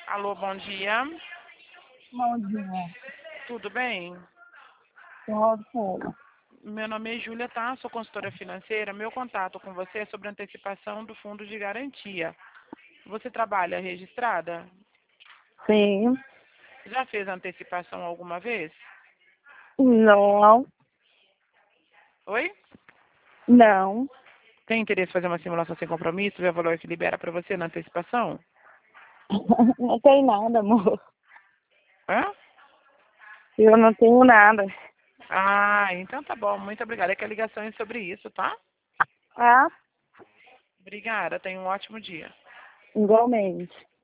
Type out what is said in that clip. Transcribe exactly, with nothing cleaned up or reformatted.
Alô, bom dia. Bom dia. Tudo bem? Ótimo. Meu nome é Júlia, tá? Sou consultora financeira. Meu contato com você é sobre antecipação do fundo de garantia. Você trabalha registrada? Sim. Já fez antecipação alguma vez? Não. Oi? Não. Tem interesse em fazer uma simulação sem compromisso, ver o valor que libera para você na antecipação? Não tem nada, amor. Hã? Eu não tenho nada. Ah, então tá bom. Muito obrigada. É que a ligação é sobre isso, tá? Ah, Obrigada. Tenha um ótimo dia. igualmente.